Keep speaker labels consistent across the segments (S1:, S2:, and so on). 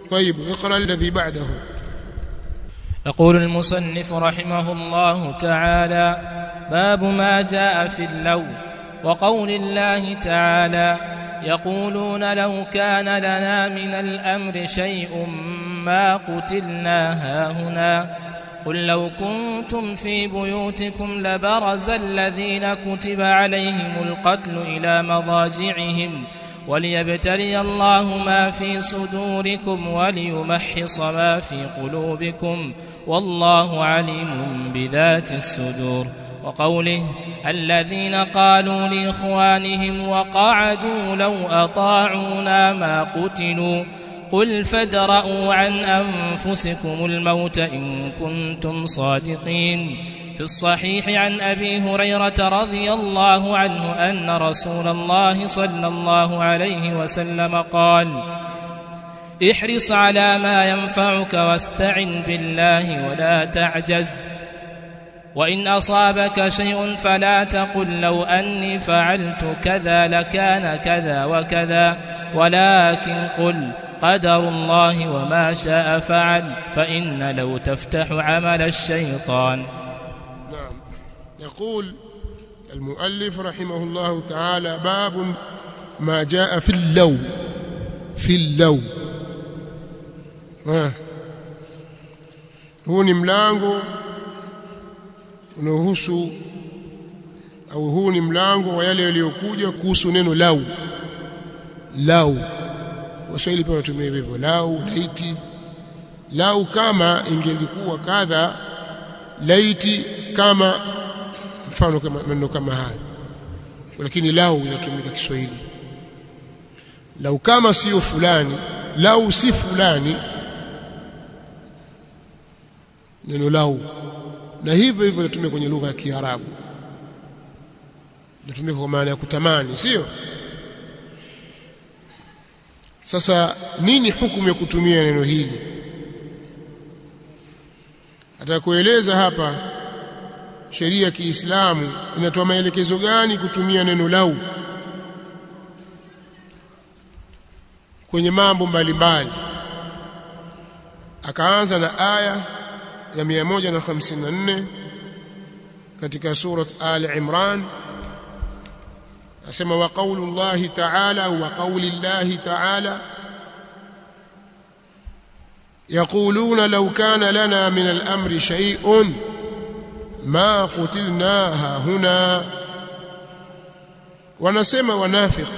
S1: طيب اقرأ الذي بعده.
S2: يقول المصنف رحمه الله تعالى: باب ما جاء في اللو. وقول الله تعالى: يقولون لو كان لنا من الأمر شيء ما قتلنا هاهنا قل لو كنتم في بيوتكم لبرز الذين كتب عليهم القتل إلى مضاجعهم وليبتلي الله ما في صدوركم وليمحص ما في قلوبكم والله عليم بذات الصدور. وقوله: الذين قالوا لإخوانهم وقعدوا لو أطاعونا ما قتلوا قل فادرءوا عن أنفسكم الموت إن كنتم صادقين. في الصحيح عن أبي هريرة رضي الله عنه أن رسول الله صلى الله عليه وسلم قال: احرص على ما ينفعك واستعن بالله ولا تعجز، وإن أصابك شيء فلا تقل لو أني فعلت كذا لكان كذا وكذا، ولكن قل قدر الله وما شاء فعل، فإن لو تفتح عمل الشيطان.
S1: نعم. يقول المؤلف رحمه الله تعالى: باب ما جاء في اللو. في اللو huu ni mlango unaohusu au huu ni mlango wa yale yaliyokuja kuhusu neno lau. Lau Waswahili pia wanatumia hivyo, lau, laiti. Lau kama ingelikuwa kadha, laiti kama, mfano kama maneno kama haya. Lakini lau inatumika Kiswahili. Lau kama sio fulani, lau si fulani, neno lau. Na hivyo hivyo inatumika kwenye lugha ya Kiarabu. Inatumika kwa maana ya kutamani, sio? Sasa nini hukumu ya kutumia neno hili? Atakueleza hapa sheria ya Kiislamu inatoa maelekezo gani kutumia neno lau kwenye mambo mbalimbali. Akaanza na aya ya 154 katika surat Al-Imran, asema: wa qaulullahi ta'ala wa qaulillahi ta'ala yaquluna law kana lana min al-amri shay'un ma qutilna huna. Wanasema wanafiq,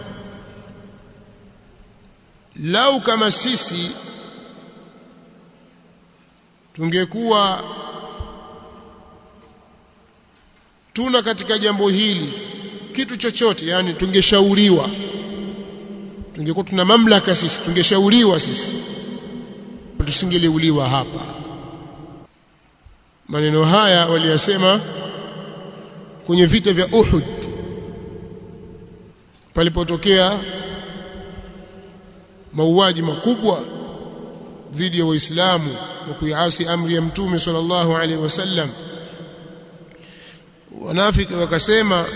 S1: lau kama sisi tungekuwa tuna katika jambo hili kitu chochote, yani tungeshauriwa, tungekuwa tuna mamlaka sisi, tungeshauriwa sisi, tusingeleuliwa hapa. Maneno haya waliyasema kwenye vita vya Uhud, palipotokea mauaji makubwa dhidi ya Waislamu wa kuiasi amri ya Mtume sallallahu alaihi wasallam. Wanafiki wakasema,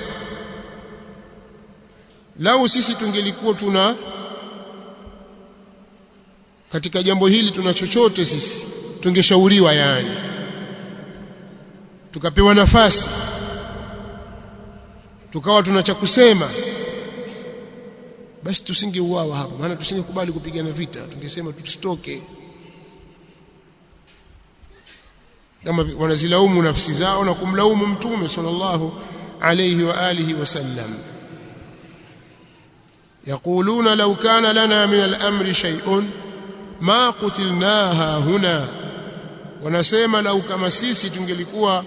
S1: lau sisi tungelikuwa tuna katika jambo hili tuna chochote sisi, tungeshauriwa, yani tukapewa nafasi, tukawa tuna cha kusema, basi tusingeuawa hapa, maana tusingekubali kupigana vita, tungesema tusitoke. Kama wanazilaumu nafsi zao na kumlaumu Mtume sallallahu alayhi wa alihi wasallam. Yaquluna law kana lana min al-amri shay'un ma qutilnaha huna. Wanasema lau kama sisi tungelikuwa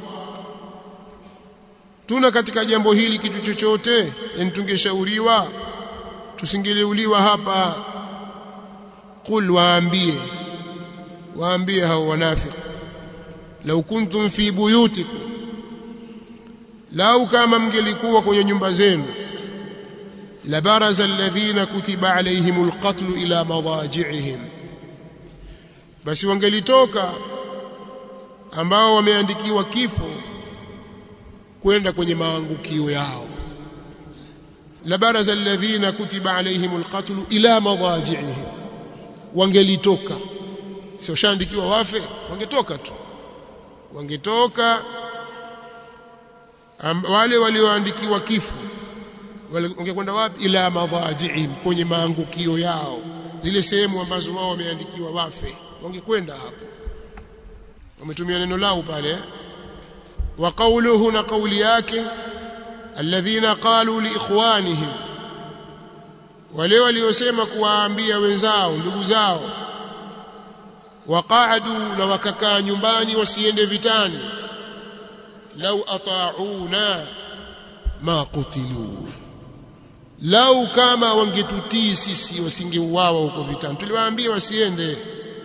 S1: tuna katika jambo hili kitu chochote, yani tungeshauriwa, tusingeleuliwa hapa. Qul, waambie hao wanafiki, lau kuntum fi buyutikum, lau kama mngelikuwa kwenye nyumba zenu, la baraza alladhina kutiba alayhimul qatlu ila madaji'ihim, basi wangelitoka ambao wameandikiwa kifo kwenda kwenye maangukio yao. La baraza alladhina kutiba alayhimul qatlu ila madaji'ihim, wangelitoka, sio shaandikiwa wafe, wangetoka tu, wangetoka wale walioandikiwa kifo wangekwenda wapi? Ila madhaji'im, kwenye maangukio yao, zile sehemu ambazo wao wameandikiwa wafe, wangekwenda hapo. Wametumia neno lao pale. Wa qawluhu, na kauli yake, alladhina qalu li ikhwanihim, wale waliosema kuwaambia wenzao, ndugu zao, waqa'adu, na wakakaa nyumbani wasiende vitani, lau ata'una ma qutilu, lau kama wangetutii sisi wasingeuawa huko vitani. Tuliwaambia wasiende,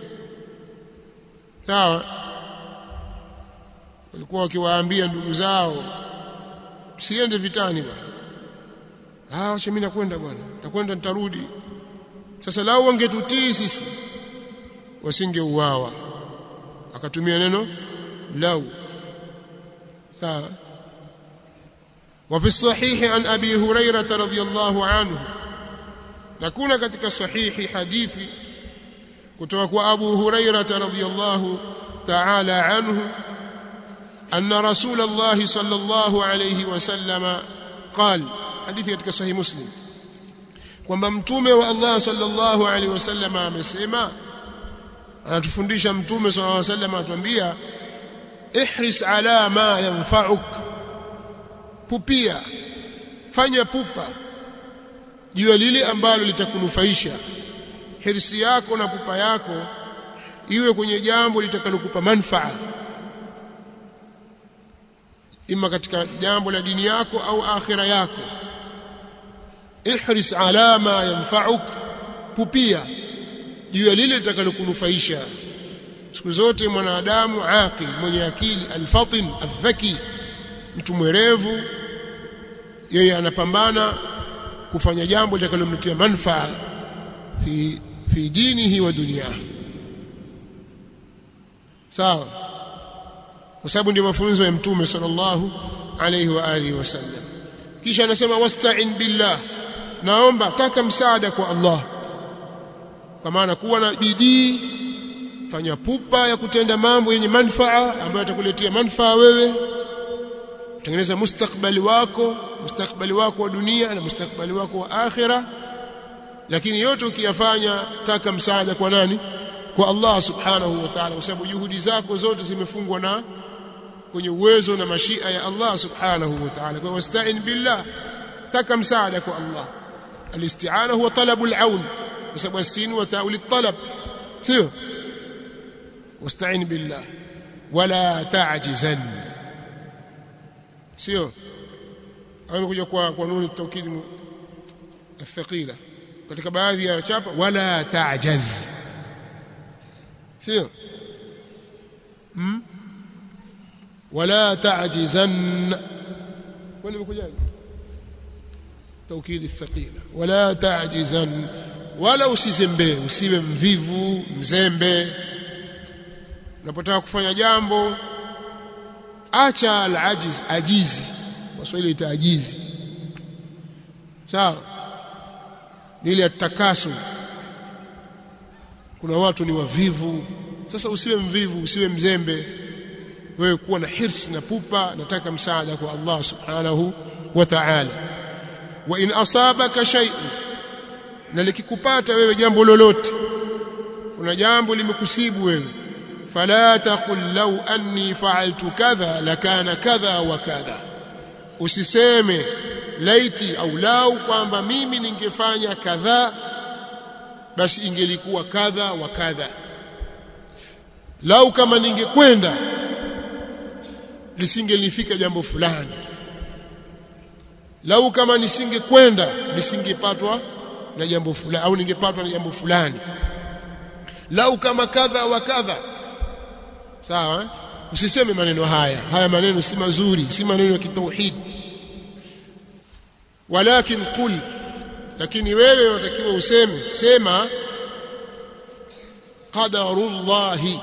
S1: sawa. Walikuwa wakiwaambia ndugu zao tusiende vitani bwana. Acha mimi nakwenda bwana, nakwenda nitarudi. Sasa lau wangetutii sisi wasingeuawa, akatumia neno lau, sawa. وفي الصحيح عن أبي هريرة رضي الله عنه، نكون katika sahihi hadithi kutoka kwa Abu Hurairah radhiyallahu ta'ala anhu, anna Rasulullah sallallahu alayhi wasallam قال, hadithi katika sahih Muslim, kwamba mtume wa Allah sallallahu alayhi wasallam amesema. Anatufundisha mtume sallallahu alayhi wasallam, atuambia ihris ala ma yanfa'uk, pupia, fanya pupa juu ya lile ambalo litakunufaisha. Hirsi yako na pupa yako iwe kwenye jambo litakalokupa manufaa, ima katika jambo la dini yako au akhira yako. Ihris ala ma yanfa'uk, pupia juu ya lile litakalokunufaisha. Siku zote mwanadamu aqil, mwenye akili, alfatin adhaki, mtu mwerevu, yeye anapambana kufanya jambo litakalomletea manufaa fi dinihi wa dunyahi, sawa, kwa sababu ndio mafunzo ya mtume sallallahu alayhi wa alihi wasallam. Kisha anasema wasta'in billah, naomba, taka msaada kwa Allah, kwa maana kuwa na bidii, fanya pupa ya kutenda mambo yenye manufaa ambayo yatakuletea manufaa wewe, tengeneza mustakbali wako wa dunia na mustakbali wako wa akhira. Lakini yote ukiyafanya, taka msaada kwa nani? Kwa Allah subhanahu wa ta'ala, kwa sababu juhudi zako zote zimefungwa na kwenye uwezo na mashia ya Allah subhanahu wa ta'ala. Kwa wasta'in billah, taka msaada kwa Allah. Al-isti'ana huwa talabul aun, kwa sababu sin wa ta'ul talab, sio? Wasta'in billah wala ta'jizan, sio? Amekuja kwa nuni taukid athqila katika baadhi ya chapa, wala ta'jaz, sio? wala ta'jizan, kwani imekujaje taukid athqila? Wala ta'jizan, wala usizembe, usiwe mvivu, mzembe. Unapotaka kufanya jambo, acha al-ajiz, ajizi, Waswahili itaajizi, sawa, ni ile atakasu. Kuna watu ni wavivu. Sasa usiwe mvivu, usiwe mzembe, wewe kuwa na hirsi na pupa, nataka msaada kwa Allah subhanahu wa ta'ala. Wa in asabaka shay'un, na likikupata wewe jambo lolote, kuna jambo limekusibu wewe, fala taqul law anni fa'altu kadha lakana kadha wa kadha, usiseme laiti au lau kwamba mimi ningefanya kadha basi ingelikuwa kadha wa kadha, lau kama ningekwenda lisingelifika jambo fulani, lau kama nisingekwenda nisingepatwa na jambo fulani, au ningepatwa na jambo fulani, lau kama kadha wa kadha, sawa. Usiseme maneno haya maneno si mazuri, si maneno ya kitauhid. Walakin qul, lakini wewe unatakiwa useme, sema qadarullahi,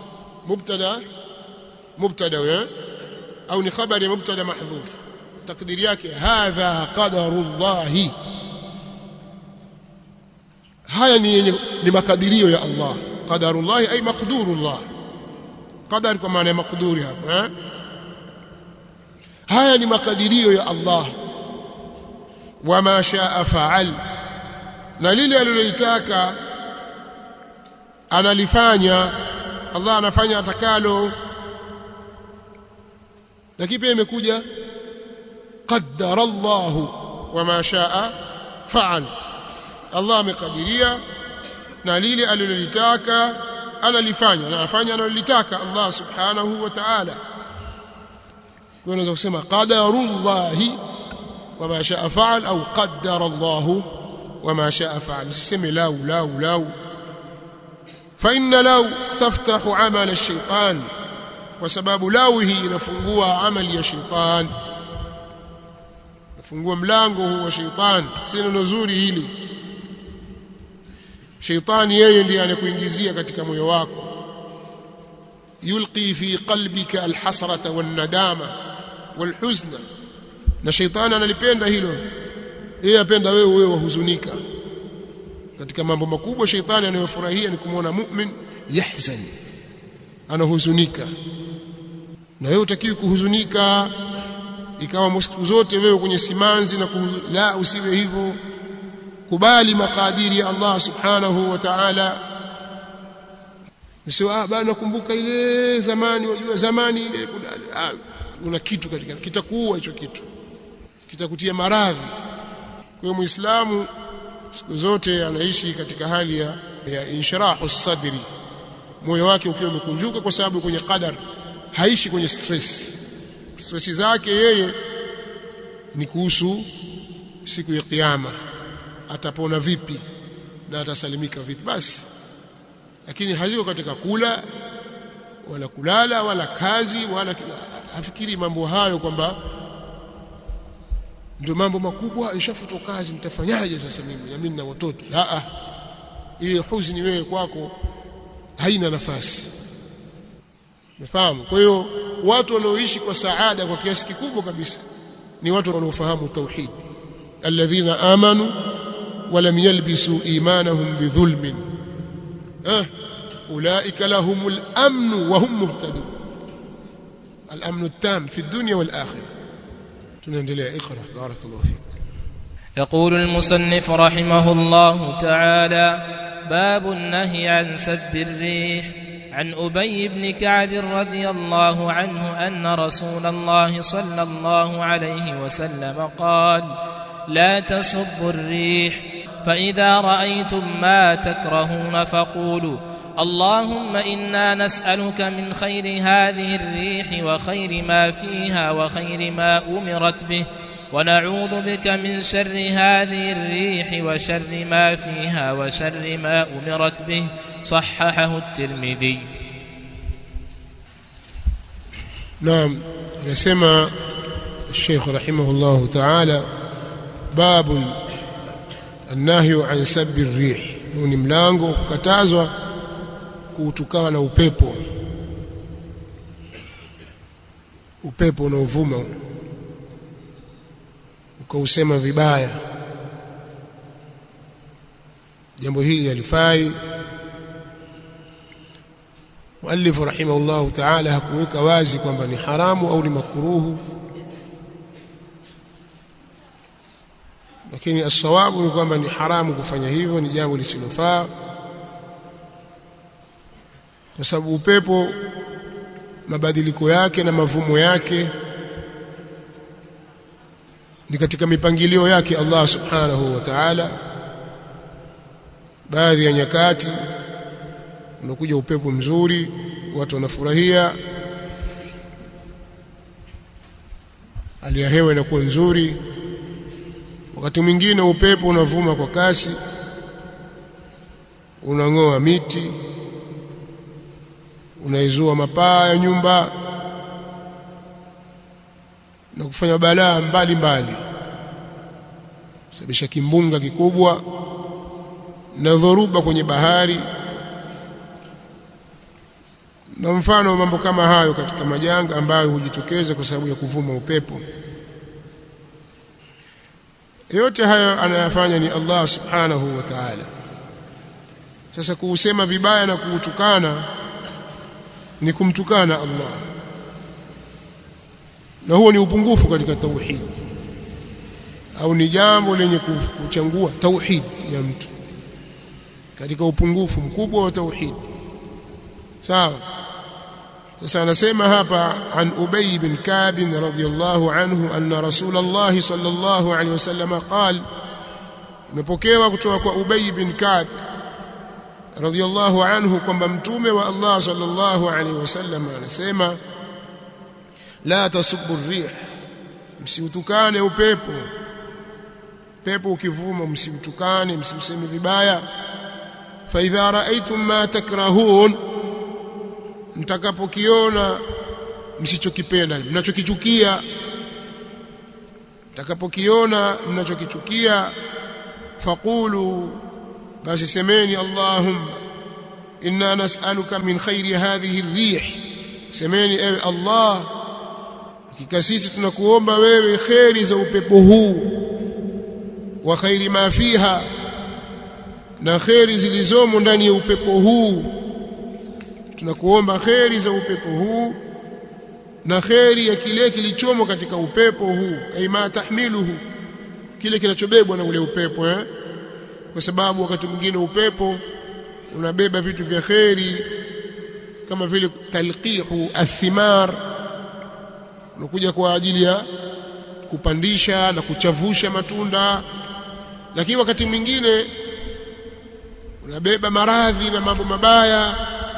S1: mubtada au ni khabari ya mubtada mahdhuf, takdiri yake hadha qadarullahi, haya ni makadirio ya Allah. Qadarullah ay maqdurullah, qadar kwa maana ya makduri hapa haya ni makadirio ya Allah. Wama shaa fa'al, na lile alilotaka analifanya. Allah anafanya atakalo. Lakini pia imekuja qaddara Allah wama shaa fa'al, Allah amekadiria na lile alilotaka analifanya, na anafanya analotaka Allah subhanahu wa ta'ala. Kwa unaweza kusema qadarullahi wama shaa fa'al au qaddara Allah wama shaa fa'al. Siseme lau fa inna lau taftahu amal ash-shaytan, kwa sababu lau hii inafungua amali ya shaytan, inafungua mlango huu wa shaytan. Sina nzuri hili. Shaytani yeye ndiye anakuingizia katika moyo wako, yulqi fi qalbika alhasrata wan-nadama wal-huzna, na shaytani analipenda hilo. Yeye apenda wewe wahuzunika. Katika mambo makubwa shaytani anayofurahia ni kumwona mu'min yahzan, anahuzunika. Na wewe utakiwi kuhuzunika ikawa siku zote wewe kwenye simanzi na la, usiwe hivyo. Kubali makadiri ya Allah subhanahu wa ta'ala. Usiwe bado nakumbuka ile zamani, wajua zamani ile una kitu katika kitakuua, hicho kitu kitakutia maradhi. Kwa hiyo Muislamu siku zote anaishi katika hali ya inshirahu sadri, moyo wake ukiwa umekunjuka, kwa sababu kwenye qadar haishi kwenye stress. Stress zake yeye ni kuhusu siku ya kiyama, atapona vipi na atasalimika vipi basi. Lakini hayuko katika kula wala kulala wala kazi, wala hafikiri mambo hayo kwamba ndio mambo makubwa. Nishafutwa kazi, nitafanyaje sasa mimi na watoto? La, hiyo huzuni wewe kwako haina nafasi. Umefahamu? Kwa hiyo watu wanaoishi kwa saada kwa kiasi kikubwa kabisa ni watu wanaofahamu tauhid, alladhina amanu wa lam yalbisu imanahum bidhulmin ulaika lahumul amn wa hum muhtadun. al-amn at-tam fi ad-dunya wal-akhirah. tunaendelea. اقرأ بارك الله فيك.
S2: يقول المصنف رحمه الله تعالى: باب النهي عن سب الريح. عن أبي بن كعب رضي الله عنه أن رسول الله صلى الله عليه وسلم قال: لا تسبوا الريح، فإذا رأيتم ما تكرهون فقولوا: اللهم إنا نسألك من خير هذه الريح وخير ما فيها وخير ما أمرت به، ونعوذ بك من شر هذه الريح وشر ما فيها وشر ما أمرت به. صححه الترمذي.
S1: نعم. anasema الشيخ رحمه الله تعالى: باب النهي عن سب الريح. ni mlango kukatazwa kutukana na upepo unaovuma ukausema vibaya. jambo hili halifai. Muallif rahimahullah ta'ala hakuweka wazi kwamba ni haramu au ni makruhu, lakini as-sawabu ni kwamba ni haramu kufanya hivyo, ni jambo lisilofaa, kwa sababu upepo mabadiliko yake na mavumo yake ni katika mipangilio yake Allah subhanahu wa ta'ala. Baadhi ya nyakati unakuja upepo mzuri, watu wanafurahia, hali ya hewa inakuwa nzuri. Wakati mwingine upepo unavuma kwa kasi, unang'oa miti, unaizua mapaa ya nyumba na kufanya balaa mbalimbali, sababisha kimbunga kikubwa na dhoruba kwenye bahari na mfano mambo kama hayo katika majanga ambayo hujitokeza kwa sababu ya kuvuma upepo. Yote hayo anayafanya ni Allah subhanahu wa ta'ala. Sasa kuusema vibaya na kuutukana ni kumtukana Allah, na huo ni upungufu katika tauhid, au ni jambo lenye kuchangua tauhid ya mtu katika upungufu mkubwa wa tauhid. Sawa. Sasa anasema hapa an Ubay bin Ka'b radhiyallahu anhu anna Rasulullah sallallahu alayhi wasallam qala, imepokewa kutoka kwa Ubay bin Ka'b radhiyallahu anhu kwamba mtume wa Allah sallallahu alayhi wasallam anasema la tasubbu ar-rih, msiutukane upepo. Pepo ukivuma msiutukane, msimseme vibaya. Fa idha ra'aytum ma takrahun, mtakapokiona msichokipenda, mnachokichukia, mtakapokiona mnachokichukia, faqulu, basi semeni Allahumma inna nas'aluka min khairi hadhihi ar-rih, semeni ewe Allah, hakika sisi tunakuomba wewe khairi za upepo huu, wa khairi ma fiha, na khairi zilizomo ndani ya upepo huu. Tunakuomba khairi za upepo huu na khairi ya kile kilichomo katika upepo huu, aima tahmiluhu, kile kinachobebwa na ule upepo kwa sababu wakati mwingine upepo unabeba vitu vya khairi kama vile talqihu athimar, unakuja kwa ajili ya kupandisha na kuchavusha matunda, lakini wakati mwingine unabeba maradhi na mambo mabaya.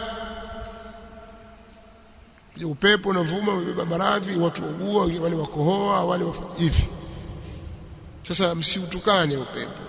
S1: Upepo unavuma unabeba maradhi, watu waugua, wale wakohoa, wale hivi. Sasa msiutukane upepo.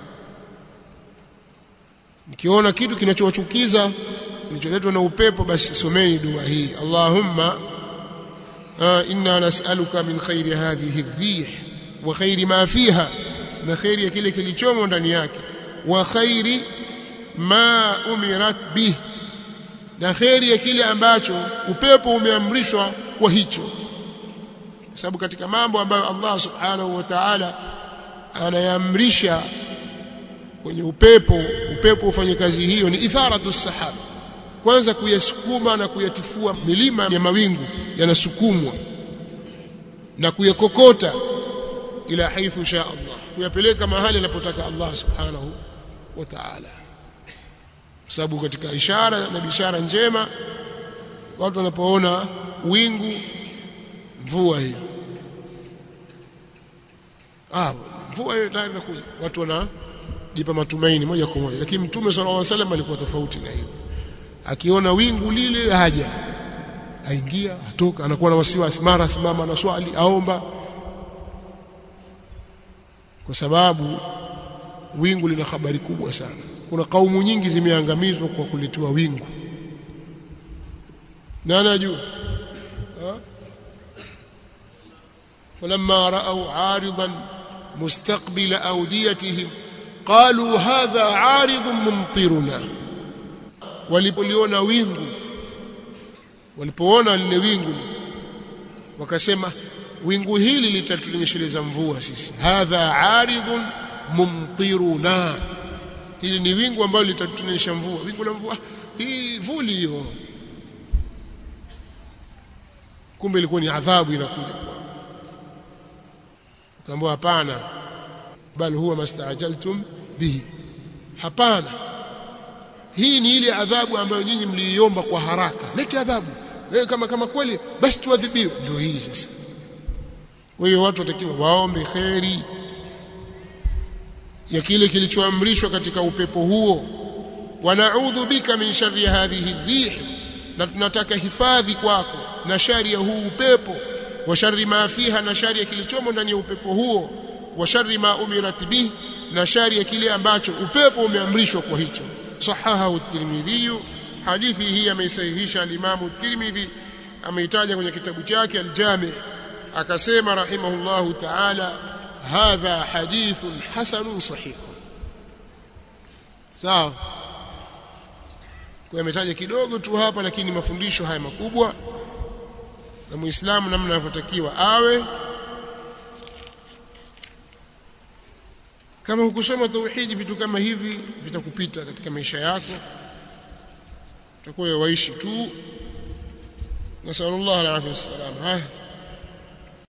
S1: Mkiona kitu kinachowachukiza kinacholetwa na upepo, basi someni dua hii, Allahumma inna nas'aluka min khairi hadhihi ar-rih wa khairi ma fiha, na khairi ya kile kilichomo ndani yake, wa khairi ma umirat bih, na khairi ya kile ambacho upepo umeamrishwa kwa hicho. Kwa sababu katika mambo ambayo Allah subhanahu wa ta'ala anayaamrisha kwenye upepo ufanye kazi hiyo ni itharatu sahaba, kwanza kuyasukuma na kuyatifua milima ya mawingu, yanasukumwa na kuyakokota ila haithu sha Allah, kuyapeleka mahali anapotaka Allah subhanahu wa ta'ala. Kwa sababu katika ishara na bishara njema, watu wanapoona wingu, mvua hiyo, mvua hiyo tayari inakuja, watu wanajipa matumaini moja kwa moja. Lakini Mtume sallallahu alaihi wasallam alikuwa tofauti na hiyo. Akiona wingu lile haja, aingia, atoka, anakuwa na wasiwasi, mara simama na swali, aomba, kwa sababu wingu lina habari kubwa sana. Kuna kaumu nyingi zimeangamizwa kwa kuletewa wingu. Nani anajua? Falamma ra'aw 'aridan mustaqbila awdiyatihim qalu hadha 'aridun mumtiruna, walipoliona wingu, walipoona lile wingu wakasema wingu hili litatunyesheleza mvua sisi, hadha 'aridun mumtiruna, hili ni wingu ambalo litatunyesha mvua. Wingu la mvua, hii vuli hiyo, kumbe ilikuwa ni adhabu inakuja. Kaambia hapana, bal huwa mastaajaltum bihi, hapana, hii ni ile adhabu ambayo nyinyi mliiomba kwa haraka. Lete adhabu kama kweli basi tuadhibiwe, ndio hii sasa. Kwa hiyo watu watakiwa waombe khairi ya kile kilichoamrishwa katika upepo huo. Wa na'udhu bika min sharri hadhihi ar-rih, na tunataka hifadhi kwako na shari ya huu upepo. Wa sharri ma fiha, na shari ya kilichomo ndani ya upepo huo. Wa sharri ma umirat bih, na shari ya kile ambacho upepo umeamrishwa kwa hicho. Sahahahu at-Tirmidhi, hadithi hii ameisahihisha al-Imam at-Tirmidhi, ameitaja kwenye kitabu chake al-Jami', akasema rahimahullahu ta'ala hadha hadithun hasanun sahih. Sawa, kwa ametaja kidogo tu hapa, lakini mafundisho haya makubwa na Muislamu namna anavyotakiwa awe. Kama hukusoma tauhidi, vitu kama hivi vitakupita katika maisha yako, utakuwa waishi tu. Nasallallahu alaihi wasallam.